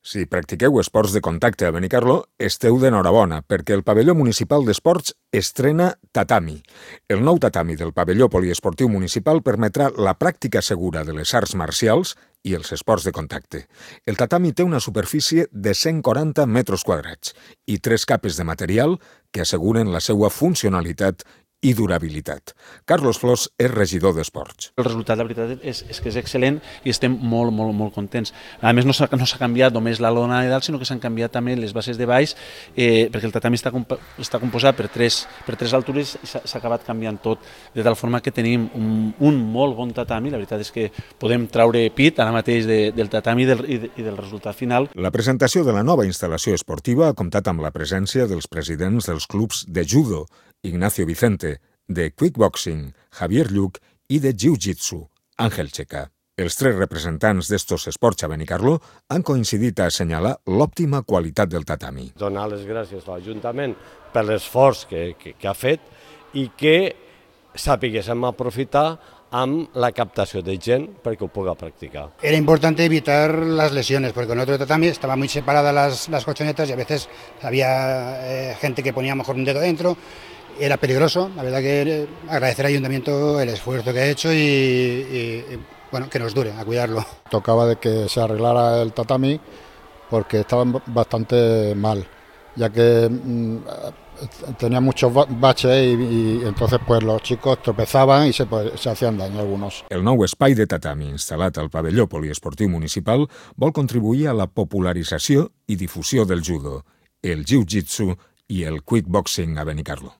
Si practiqueu esports de contacte a Benicarló, esteu d'enhorabona, perquè el pavelló municipal d'esports estrena tatami. El nou tatami del pavelló poliesportiu municipal permetrà la pràctica segura de les arts marcials i els esports de contacte. El tatami té una superfície de 140 metres quadrats i 3 capes de material que asseguren la seva funcionalitat i durabilitat. Carlos Flors és regidor d'Esports. El resultat, la veritat, és que és excel·lent i estem molt contents. A més, no s'ha canviat només la lona de dalt, sinó que s'han canviat també les bases de baix, perquè el tatami està composat per tres altures i s'ha acabat canviant tot, de tal forma que tenim un molt bon tatami. La veritat és que podem traure pit ara mateix del tatami i del resultat final. La presentació de la nova instal·lació esportiva ha comptat amb la presència dels presidents dels clubs de judo, Ignacio Vicente, de Quickboxing, Javier Lluc, i de Jiu-Jitsu, Àngel Checa. Els 3 representants d'estos esports a Benicarló han coincidit a assenyalar l'òptima qualitat del tatami. Donar les gràcies a l'Ajuntament per l'esforç que ha fet i que sapiguéssim aprofitar amb la captació de gent perquè ho puga practicar. Era importante evitar las lesiones, porque en otro tatami estaban muy separadas las colchonetas y a veces había gente que ponía a lo mejor un dedo dentro. Era peligroso. La verdad que agradecer al Ayuntamiento el esfuerzo que ha hecho y bueno, que nos dure, a cuidarlo. Tocaba de que se arreglara el tatami porque estaba bastante mal, ya que tenía muchos baches y entonces pues los chicos tropezaban y se hacían daño algunos. El nou espai de tatami instal·lat al pavelló poliesportiu municipal vol contribuir a la popularització i difusió del judo, el jiu-jitsu i el quickboxing a Benicarló.